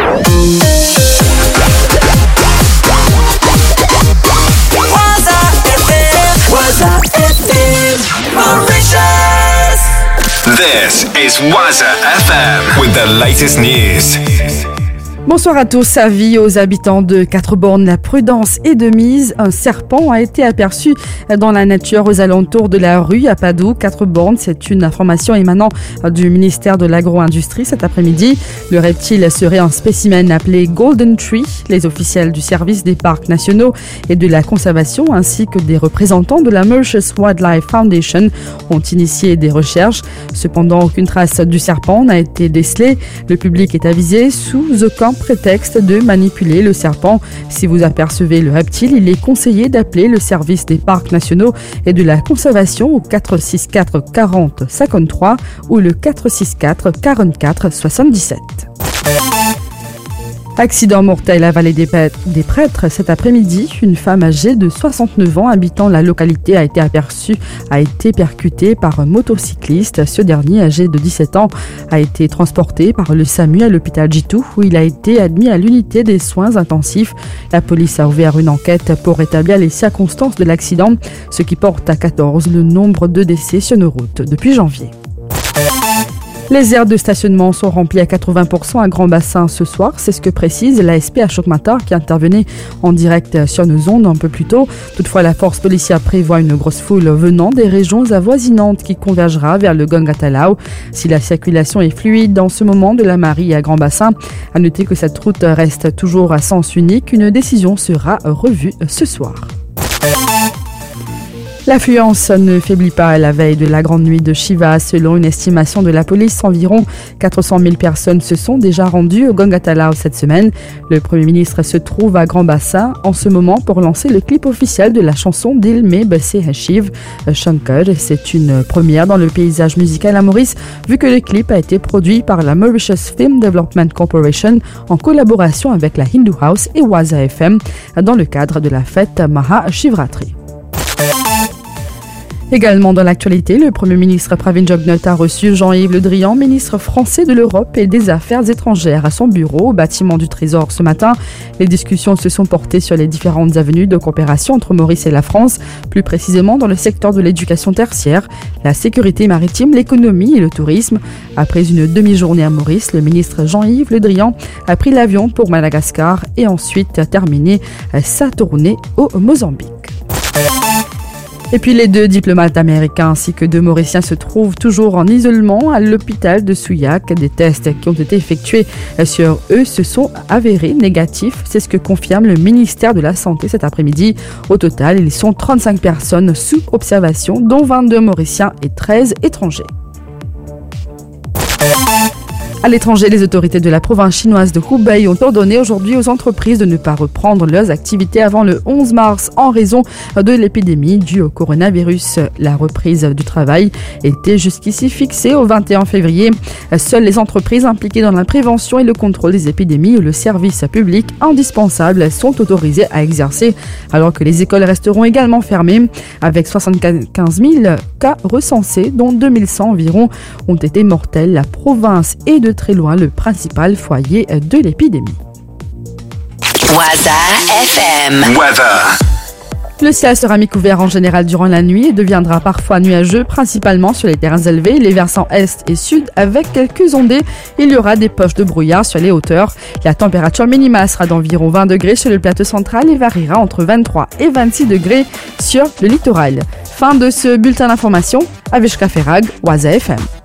This is Waza FM with the latest news. Bonsoir à tous. Avis aux habitants de Quatre-Bornes, la prudence est de mise. Un serpent a été aperçu dans la nature aux alentours de la rue à Padoue, Quatre-Bornes. C'est une information émanant du ministère de l'Agro-Industrie cet après-midi. Le reptile serait un spécimen appelé Golden Tree. Les officiels du service des parcs nationaux et de la conservation ainsi que des représentants de la Mauritius Wildlife Foundation ont initié des recherches. Cependant, aucune trace du serpent n'a été décelée. Le public est avisé sous aucun prétexte de manipuler le serpent. Si vous apercevez le reptile, il est conseillé d'appeler le service des parcs nationaux et de la conservation au 464 40 53 ou le 464 44 77. Accident mortel à Vallée des Prêtres cet après-midi. Une femme âgée de 69 ans habitant la localité a été percutée par un motocycliste. Ce dernier, âgé de 17 ans, a été transporté par le SAMU à l'hôpital Jitu où il a été admis à l'unité des soins intensifs. La police a ouvert une enquête pour établir les circonstances de l'accident, ce qui porte à 14 le nombre de décès sur nos routes depuis janvier. Les aires de stationnement sont remplies à 80% à Grand Bassin ce soir. C'est ce que précise l'ASP à Chokmatar qui intervenait en direct sur nos ondes un peu plus tôt. Toutefois, la force policière prévoit une grosse foule venant des régions avoisinantes qui convergera vers le Gangatalao. Si la circulation est fluide dans ce moment de la Marie à Grand Bassin, à noter que cette route reste toujours à sens unique. Une décision sera revue ce soir. L'affluence ne faiblit pas à la veille de la grande nuit de Shiva. Selon une estimation de la police, environ 400 000 personnes se sont déjà rendues au Gangatalao cette semaine. Le Premier ministre se trouve à Grand Bassin en ce moment pour lancer le clip officiel de la chanson d'Ilme Bassé Hashiv Shankar. C'est une première dans le paysage musical à Maurice, vu que le clip a été produit par la Mauritius Film Development Corporation en collaboration avec la Hindu House et Waza FM dans le cadre de la fête Maha Shivratri. Également dans l'actualité, le Premier ministre Pravin Jugnauth a reçu Jean-Yves Le Drian, ministre français de l'Europe et des Affaires étrangères, à son bureau au bâtiment du Trésor ce matin. Les discussions se sont portées sur les différentes avenues de coopération entre Maurice et la France, plus précisément dans le secteur de l'éducation tertiaire, la sécurité maritime, l'économie et le tourisme. Après une demi-journée à Maurice, le ministre Jean-Yves Le Drian a pris l'avion pour Madagascar et ensuite a terminé sa tournée au Mozambique. Et puis les deux diplomates américains ainsi que deux Mauriciens se trouvent toujours en isolement à l'hôpital de Souillac. Des tests qui ont été effectués sur eux se sont avérés négatifs. C'est ce que confirme le ministère de la Santé cet après-midi. Au total, ils sont 35 personnes sous observation, dont 22 Mauriciens et 13 étrangers. À l'étranger, les autorités de la province chinoise de Hubei ont ordonné aujourd'hui aux entreprises de ne pas reprendre leurs activités avant le 11 mars en raison de l'épidémie due au coronavirus. La reprise du travail était jusqu'ici fixée au 21 février. Seules les entreprises impliquées dans la prévention et le contrôle des épidémies ou le service public indispensable sont autorisées à exercer, alors que les écoles resteront également fermées. Avec 75 000 cas recensés, dont 2100 environ ont été mortels, la province est de très loin le principal foyer de l'épidémie. Waza FM. Weather. Le ciel sera mi-couvert en général durant la nuit et deviendra parfois nuageux, principalement sur les terrains élevés, les versants est et sud, avec quelques ondées. Il y aura des poches de brouillard sur les hauteurs. La température minimale sera d'environ 20 degrés sur le plateau central et variera entre 23 et 26 degrés sur le littoral. Fin de ce bulletin d'information. Avishka Ferrag, Waza FM.